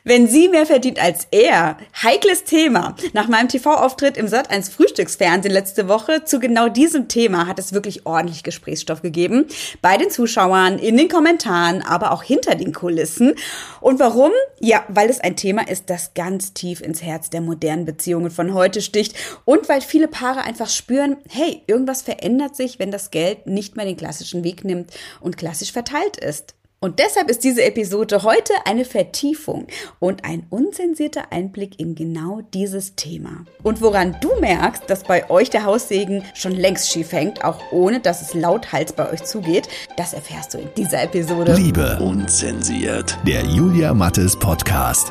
Wenn sie mehr verdient als er, heikles Thema. Nach meinem TV-Auftritt im Sat.1 Frühstücksfernsehen letzte Woche zu genau diesem Thema hat es wirklich ordentlich Gesprächsstoff gegeben. Bei den Zuschauern, in den Kommentaren, aber auch hinter den Kulissen. Und warum? Ja, weil es ein Thema ist, das ganz tief ins Herz der modernen Beziehungen von heute sticht. Und weil viele Paare einfach spüren, hey, irgendwas verändert sich, wenn das Geld nicht mehr den klassischen Weg nimmt und klassisch verteilt ist. Und deshalb ist diese Episode heute eine Vertiefung und ein unzensierter Einblick in genau dieses Thema. Und woran du merkst, dass bei euch der Haussegen schon längst schief hängt, auch ohne dass es lauthals bei euch zugeht, das erfährst du in dieser Episode. Liebe unzensiert, der Julia Mattes Podcast.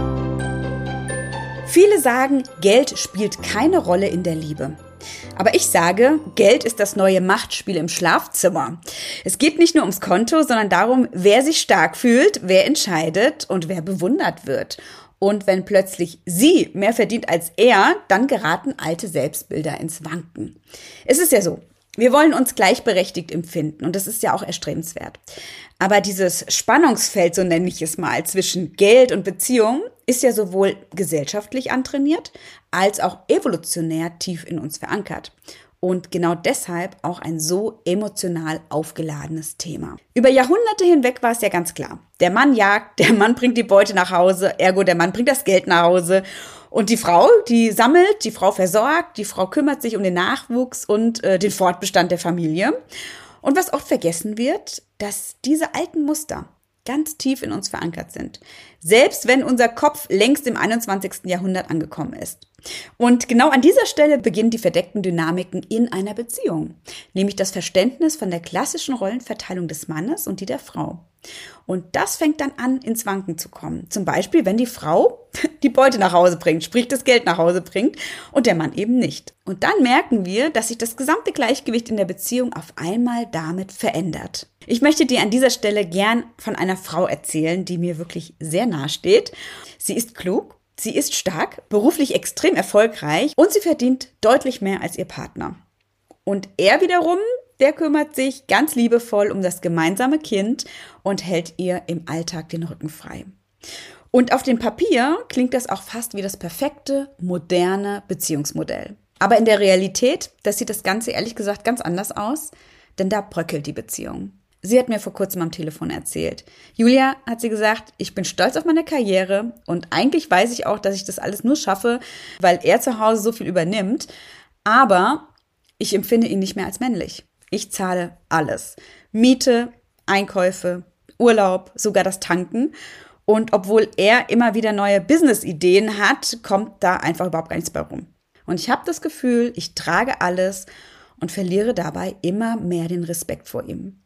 Viele sagen, Geld spielt keine Rolle in der Liebe. Aber ich sage, Geld ist das neue Machtspiel im Schlafzimmer. Es geht nicht nur ums Konto, sondern darum, wer sich stark fühlt, wer entscheidet und wer bewundert wird. Und wenn plötzlich sie mehr verdient als er, dann geraten alte Selbstbilder ins Wanken. Es ist ja so, wir wollen uns gleichberechtigt empfinden und das ist ja auch erstrebenswert. Aber dieses Spannungsfeld, so nenne ich es mal, zwischen Geld und Beziehung ist ja sowohl gesellschaftlich antrainiert als auch evolutionär tief in uns verankert. Und genau deshalb auch ein so emotional aufgeladenes Thema. Über Jahrhunderte hinweg war es ja ganz klar. Der Mann jagt, der Mann bringt die Beute nach Hause, ergo der Mann bringt das Geld nach Hause. Und die Frau, die sammelt, die Frau versorgt, die Frau kümmert sich um den Nachwuchs und den Fortbestand der Familie. Und was oft vergessen wird, dass diese alten Muster ganz tief in uns verankert sind. Selbst wenn unser Kopf längst im 21. Jahrhundert angekommen ist. Und genau an dieser Stelle beginnen die verdeckten Dynamiken in einer Beziehung. Nämlich das Verständnis von der klassischen Rollenverteilung des Mannes und die der Frau. Und das fängt dann an, ins Wanken zu kommen. Zum Beispiel, wenn die Frau die Beute nach Hause bringt, sprich das Geld nach Hause bringt und der Mann eben nicht. Und dann merken wir, dass sich das gesamte Gleichgewicht in der Beziehung auf einmal damit verändert. Ich möchte dir an dieser Stelle gern von einer Frau erzählen, die mir wirklich sehr nahe steht. Sie ist klug, sie ist stark, beruflich extrem erfolgreich und sie verdient deutlich mehr als ihr Partner. Und er wiederum, der kümmert sich ganz liebevoll um das gemeinsame Kind und hält ihr im Alltag den Rücken frei. Und auf dem Papier klingt das auch fast wie das perfekte, moderne Beziehungsmodell. Aber in der Realität, da sieht das Ganze ehrlich gesagt ganz anders aus, denn da bröckelt die Beziehung. Sie hat mir vor kurzem am Telefon erzählt. Julia, hat sie gesagt, ich bin stolz auf meine Karriere und eigentlich weiß ich auch, dass ich das alles nur schaffe, weil er zu Hause so viel übernimmt. Aber ich empfinde ihn nicht mehr als männlich. Ich zahle alles. Miete, Einkäufe, Urlaub, sogar das Tanken. Und obwohl er immer wieder neue Business-Ideen hat, kommt da einfach überhaupt gar nichts bei rum. Und ich habe das Gefühl, ich trage alles und verliere dabei immer mehr den Respekt vor ihm.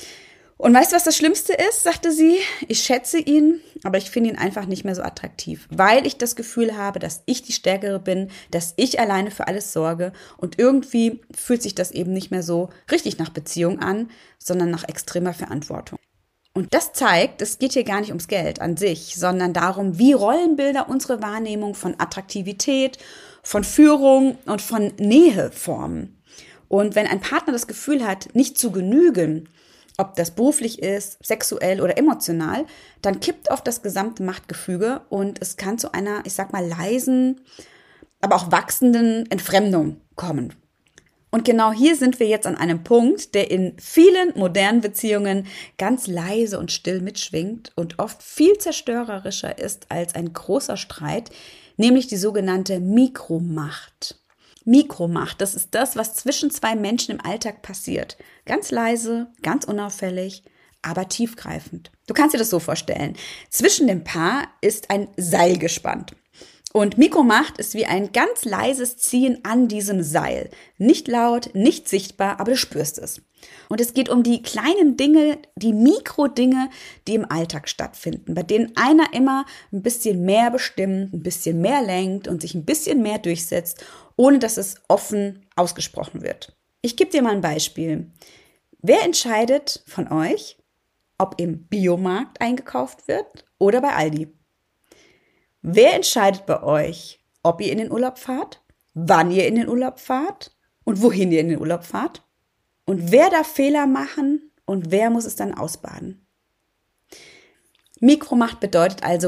Und weißt du, was das Schlimmste ist, sagte sie? Ich schätze ihn, aber ich finde ihn einfach nicht mehr so attraktiv, weil ich das Gefühl habe, dass ich die Stärkere bin, dass ich alleine für alles sorge und irgendwie fühlt sich das eben nicht mehr so richtig nach Beziehung an, sondern nach extremer Verantwortung. Und das zeigt, es geht hier gar nicht ums Geld an sich, sondern darum, wie Rollenbilder unsere Wahrnehmung von Attraktivität, von Führung und von Nähe formen. Und wenn ein Partner das Gefühl hat, nicht zu genügen, ob das beruflich ist, sexuell oder emotional, dann kippt oft das gesamte Machtgefüge und es kann zu einer, ich sag mal, leisen, aber auch wachsenden Entfremdung kommen. Und genau hier sind wir jetzt an einem Punkt, der in vielen modernen Beziehungen ganz leise und still mitschwingt und oft viel zerstörerischer ist als ein großer Streit, nämlich die sogenannte Mikromacht. Mikromacht, das ist das, was zwischen zwei Menschen im Alltag passiert. Ganz leise, ganz unauffällig, aber tiefgreifend. Du kannst dir das so vorstellen. Zwischen dem Paar ist ein Seil gespannt. Und Mikromacht ist wie ein ganz leises Ziehen an diesem Seil. Nicht laut, nicht sichtbar, aber du spürst es. Und es geht um die kleinen Dinge, die Mikrodinge, die im Alltag stattfinden, bei denen einer immer ein bisschen mehr bestimmt, ein bisschen mehr lenkt und sich ein bisschen mehr durchsetzt, ohne dass es offen ausgesprochen wird. Ich gebe dir mal ein Beispiel. Wer entscheidet von euch, ob im Biomarkt eingekauft wird oder bei Aldi? Wer entscheidet bei euch, ob ihr in den Urlaub fahrt, wann ihr in den Urlaub fahrt und wohin ihr in den Urlaub fahrt? Und wer darf Fehler machen und wer muss es dann ausbaden? Mikromacht bedeutet also,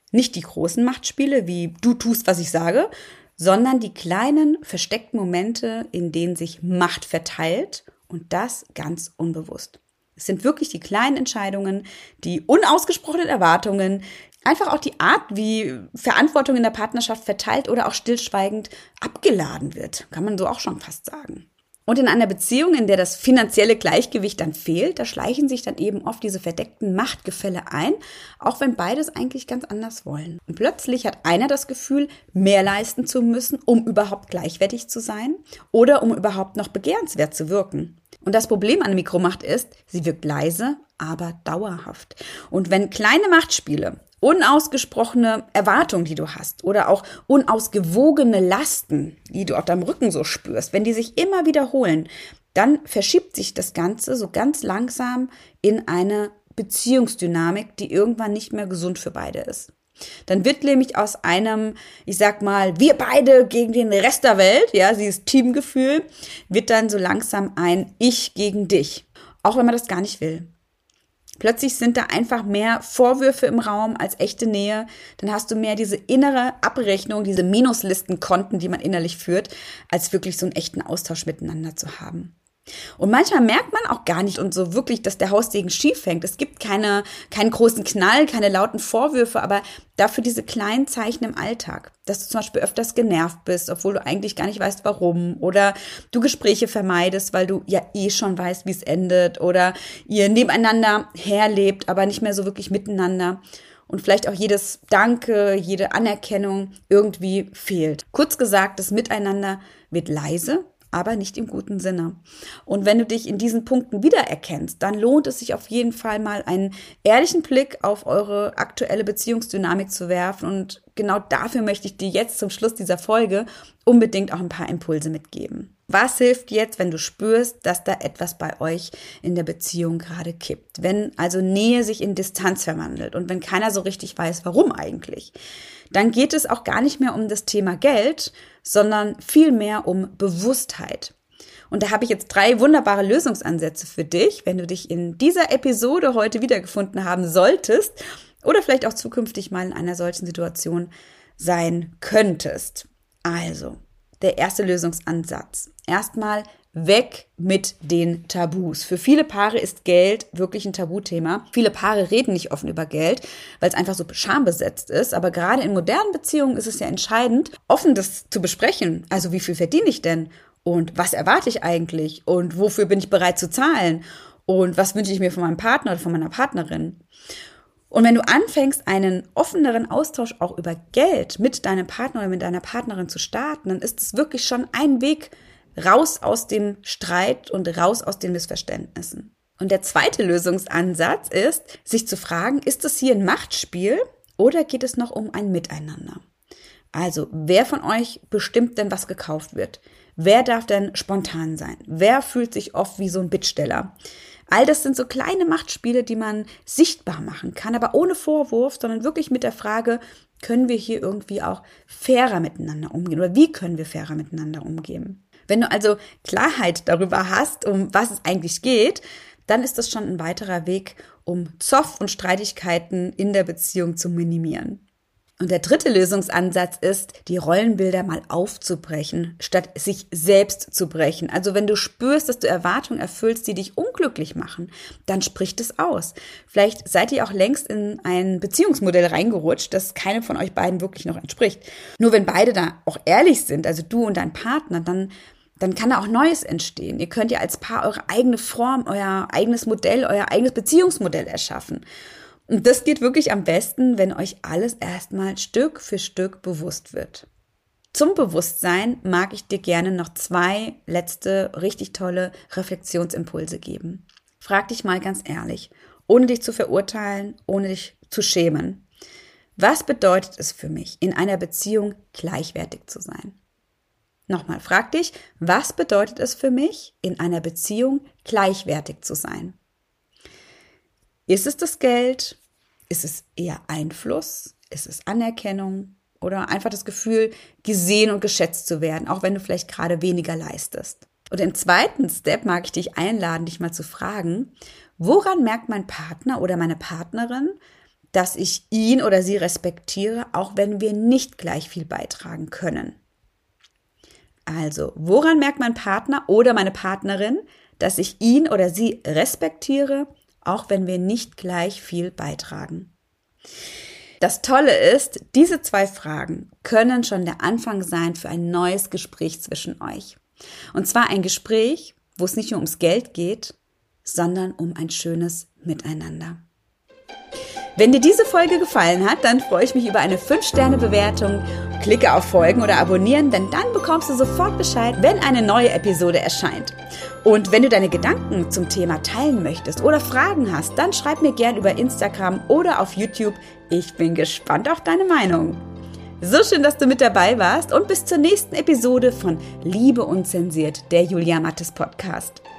Nicht die großen Machtspiele, wie du tust, was ich sage, sondern die kleinen, versteckten Momente, in denen sich Macht verteilt und das ganz unbewusst. Es sind wirklich die kleinen Entscheidungen, die unausgesprochenen Erwartungen, einfach auch die Art, wie Verantwortung in der Partnerschaft verteilt oder auch stillschweigend abgeladen wird, kann man so auch schon fast sagen. Und in einer Beziehung, in der das finanzielle Gleichgewicht dann fehlt, da schleichen sich dann eben oft diese verdeckten Machtgefälle ein, auch wenn beides eigentlich ganz anders wollen. Und plötzlich hat einer das Gefühl, mehr leisten zu müssen, um überhaupt gleichwertig zu sein oder um überhaupt noch begehrenswert zu wirken. Und das Problem an der Mikromacht ist, sie wirkt leise, aber dauerhaft. Und wenn kleine Machtspiele, unausgesprochene Erwartungen, die du hast oder auch unausgewogene Lasten, die du auf deinem Rücken so spürst, wenn die sich immer wiederholen, dann verschiebt sich das Ganze so ganz langsam in eine Beziehungsdynamik, die irgendwann nicht mehr gesund für beide ist. Dann wird nämlich aus einem, ich sag mal, wir beide gegen den Rest der Welt, ja, dieses Teamgefühl, wird dann so langsam ein Ich gegen dich, auch wenn man das gar nicht will. Plötzlich sind da einfach mehr Vorwürfe im Raum als echte Nähe. Dann hast du mehr diese innere Abrechnung, diese Minuslistenkonten, die man innerlich führt, als wirklich so einen echten Austausch miteinander zu haben. Und manchmal merkt man auch gar nicht und so wirklich, dass der Haussegen schief hängt. Es gibt keinen großen Knall, keine lauten Vorwürfe, aber dafür diese kleinen Zeichen im Alltag. Dass du zum Beispiel öfters genervt bist, obwohl du eigentlich gar nicht weißt, warum. Oder du Gespräche vermeidest, weil du ja eh schon weißt, wie es endet. Oder ihr nebeneinander herlebt, aber nicht mehr so wirklich miteinander. Und vielleicht auch jedes Danke, jede Anerkennung irgendwie fehlt. Kurz gesagt, das Miteinander wird leise, aber nicht im guten Sinne. Und wenn du dich in diesen Punkten wiedererkennst, dann lohnt es sich auf jeden Fall mal einen ehrlichen Blick auf eure aktuelle Beziehungsdynamik zu werfen. Und genau dafür möchte ich dir jetzt zum Schluss dieser Folge unbedingt auch ein paar Impulse mitgeben. Was hilft jetzt, wenn du spürst, dass da etwas bei euch in der Beziehung gerade kippt? Wenn also Nähe sich in Distanz verwandelt und wenn keiner so richtig weiß, warum eigentlich? Dann geht es auch gar nicht mehr um das Thema Geld, sondern vielmehr um Bewusstheit. Und da habe ich jetzt 3 wunderbare Lösungsansätze für dich, wenn du dich in dieser Episode heute wiedergefunden haben solltest oder vielleicht auch zukünftig mal in einer solchen Situation sein könntest. Also, der erste Lösungsansatz. Erstmal weg mit den Tabus. Für viele Paare ist Geld wirklich ein Tabuthema. Viele Paare reden nicht offen über Geld, weil es einfach so schambesetzt ist. Aber gerade in modernen Beziehungen ist es ja entscheidend, offen das zu besprechen. Also wie viel verdiene ich denn? Und was erwarte ich eigentlich? Und wofür bin ich bereit zu zahlen? Und was wünsche ich mir von meinem Partner oder von meiner Partnerin? Und wenn du anfängst, einen offeneren Austausch auch über Geld mit deinem Partner oder mit deiner Partnerin zu starten, dann ist es wirklich schon ein Weg raus aus dem Streit und raus aus den Missverständnissen. Und der zweite Lösungsansatz ist, sich zu fragen, ist es hier ein Machtspiel oder geht es noch um ein Miteinander? Also, wer von euch bestimmt denn, was gekauft wird? Wer darf denn spontan sein? Wer fühlt sich oft wie so ein Bittsteller? All das sind so kleine Machtspiele, die man sichtbar machen kann, aber ohne Vorwurf, sondern wirklich mit der Frage, können wir hier irgendwie auch fairer miteinander umgehen oder wie können wir fairer miteinander umgehen? Wenn du also Klarheit darüber hast, um was es eigentlich geht, dann ist das schon ein weiterer Weg, um Zoff und Streitigkeiten in der Beziehung zu minimieren. Und der dritte Lösungsansatz ist, die Rollenbilder mal aufzubrechen, statt sich selbst zu brechen. Also wenn du spürst, dass du Erwartungen erfüllst, die dich unglücklich machen, dann sprich das aus. Vielleicht seid ihr auch längst in ein Beziehungsmodell reingerutscht, das keinem von euch beiden wirklich noch entspricht. Nur wenn beide da auch ehrlich sind, also du und dein Partner, dann kann da auch Neues entstehen. Ihr könnt ja als Paar eure eigene Form, euer eigenes Modell, euer eigenes Beziehungsmodell erschaffen. Und das geht wirklich am besten, wenn euch alles erstmal Stück für Stück bewusst wird. Zum Bewusstsein mag ich dir gerne noch 2 letzte richtig tolle Reflexionsimpulse geben. Frag dich mal ganz ehrlich, ohne dich zu verurteilen, ohne dich zu schämen. Was bedeutet es für mich, in einer Beziehung gleichwertig zu sein? Nochmal, frag dich, was bedeutet es für mich, in einer Beziehung gleichwertig zu sein? Ist es das Geld? Ist es eher Einfluss? Ist es Anerkennung? Oder einfach das Gefühl, gesehen und geschätzt zu werden, auch wenn du vielleicht gerade weniger leistest? Und im zweiten Step mag ich dich einladen, dich mal zu fragen, woran merkt mein Partner oder meine Partnerin, dass ich ihn oder sie respektiere, auch wenn wir nicht gleich viel beitragen können. Also, woran merkt mein Partner oder meine Partnerin, dass ich ihn oder sie respektiere, auch wenn wir nicht gleich viel beitragen? Das Tolle ist, diese 2 Fragen können schon der Anfang sein für ein neues Gespräch zwischen euch. Und zwar ein Gespräch, wo es nicht nur ums Geld geht, sondern um ein schönes Miteinander. Wenn dir diese Folge gefallen hat, dann freue ich mich über eine 5-Sterne-Bewertung. Klicke auf Folgen oder Abonnieren, denn dann bekommst du sofort Bescheid, wenn eine neue Episode erscheint. Und wenn du deine Gedanken zum Thema teilen möchtest oder Fragen hast, dann schreib mir gern über Instagram oder auf YouTube. Ich bin gespannt auf deine Meinung. So schön, dass du mit dabei warst und bis zur nächsten Episode von Liebe unzensiert, der Julia Mattes Podcast.